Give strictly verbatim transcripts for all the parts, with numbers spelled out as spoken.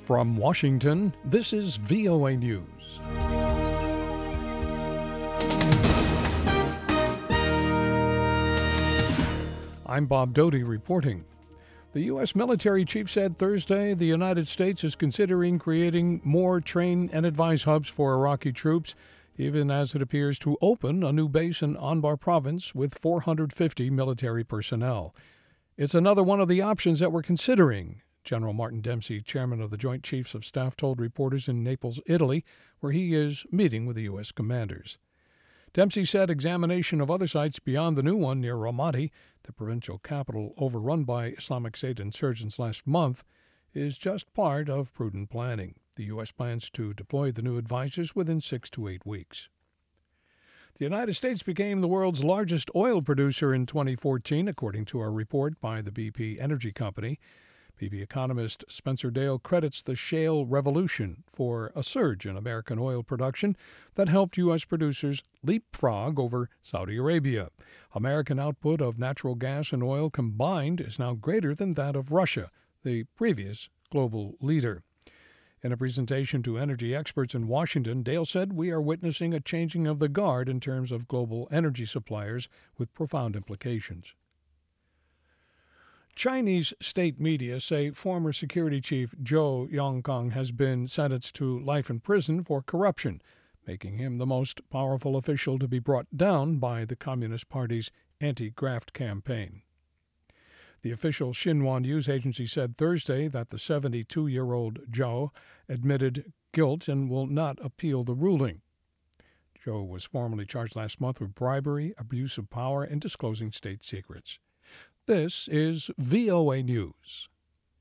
From Washington, this is V O A News. I'm Bob Doty reporting. The U S military chief said Thursday the United States is considering creating more train and advise hubs for Iraqi troops, even as it appears to open a new base in Anbar province with four hundred fifty military personnel. It's another one of the options that we're considering, General Martin Dempsey, chairman of the Joint Chiefs of Staff, told reporters in Naples, Italy, where he is meeting with the U S commanders. Dempsey said examination of other sites beyond the new one near Ramadi, the provincial capital overrun by Islamic State insurgents last month, is just part of prudent planning. The U S plans to deploy the new advisors within six to eight weeks. The United States became the world's largest oil producer in twenty fourteen, according to a report by the B P Energy Company. B P economist Spencer Dale credits the shale revolution for a surge in American oil production that helped U S producers leapfrog over Saudi Arabia. American output of natural gas and oil combined is now greater than that of Russia, the previous global leader. In a presentation to energy experts in Washington, Dale said, "We are witnessing a changing of the guard in terms of global energy suppliers with profound implications." Chinese state media say former security chief Zhou Yongkang has been sentenced to life in prison for corruption, making him the most powerful official to be brought down by the Communist Party's anti-graft campaign. The official Xinhua news agency said Thursday that the seventy-two-year-old Zhou admitted guilt and will not appeal the ruling. Zhou was formally charged last month with bribery, abuse of power, and disclosing state secrets. This is V O A News.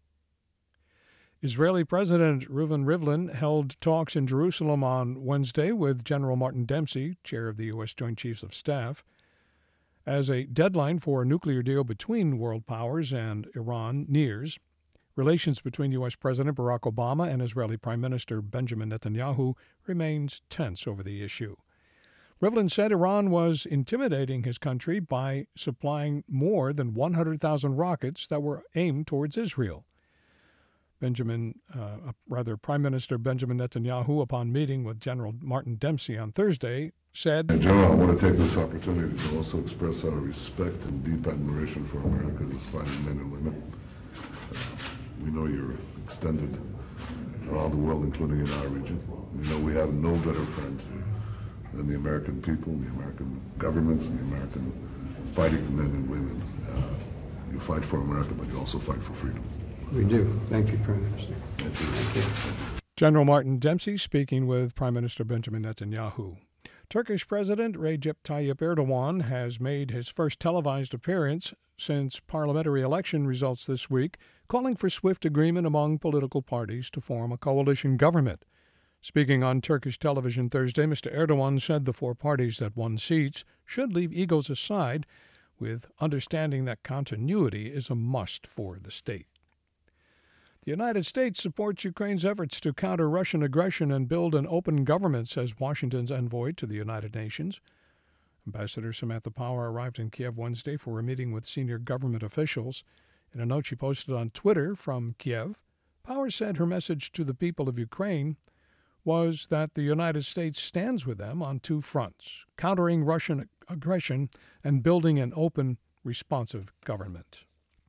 Israeli President Reuven Rivlin held talks in Jerusalem on Wednesday with General Martin Dempsey, chair of the U S Joint Chiefs of Staff. As a deadline for a nuclear deal between world powers and Iran nears, relations between U S President Barack Obama and Israeli Prime Minister Benjamin Netanyahu remains tense over the issue. Rivlin said Iran was intimidating his country by supplying more than one hundred thousand rockets that were aimed towards Israel. Benjamin, uh, rather Prime Minister Benjamin Netanyahu, upon meeting with General Martin Dempsey on Thursday, said, General, I want to take this opportunity to also express our respect and deep admiration for America's fighting men and women. Uh, we know you're extended around the world, including in our region. We know we have no better friend than the American people, the American governments, the American fighting men and women. Uh, you fight for America, but you also fight for freedom. We do. Thank you, Prime Minister. Thank you. Thank you. General Martin Dempsey speaking with Prime Minister Benjamin Netanyahu. Turkish President Recep Tayyip Erdogan has made his first televised appearance since parliamentary election results this week, calling for swift agreement among political parties to form a coalition government. Speaking on Turkish television Thursday, Mister Erdogan said the four parties that won seats should leave egos aside, with understanding that continuity is a must for the state. The United States supports Ukraine's efforts to counter Russian aggression and build an open government, says Washington's envoy to the United Nations. Ambassador Samantha Power arrived in Kiev Wednesday for a meeting with senior government officials. In a note she posted on Twitter from Kiev, Power said her message to the people of Ukraine was that the United States stands with them on two fronts, countering Russian aggression and building an open, responsive government.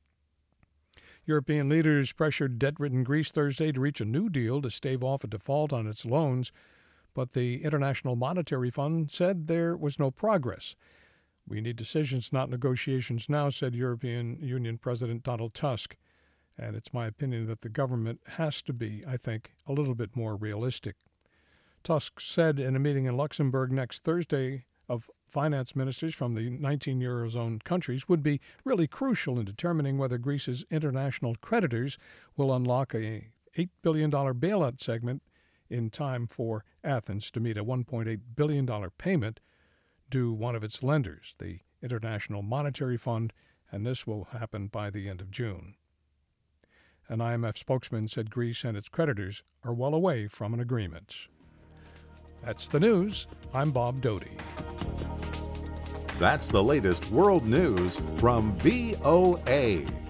European leaders pressured debt-ridden Greece Thursday to reach a new deal to stave off a default on its loans, but the International Monetary Fund said there was no progress. "We need decisions, not negotiations now," said European Union President Donald Tusk. And it's my opinion that the government has to be, I think, a little bit more realistic. Tusk said in a meeting in Luxembourg next Thursday of finance ministers from the nineteen Eurozone countries would be really crucial in determining whether Greece's international creditors will unlock a eight billion dollars bailout segment in time for Athens to meet a one point eight billion dollars payment due one of its lenders, the International Monetary Fund, and this will happen by the end of June. An I M F spokesman said Greece and its creditors are well away from an agreement. That's the news. I'm Bob Doty. That's the latest world news from V O A.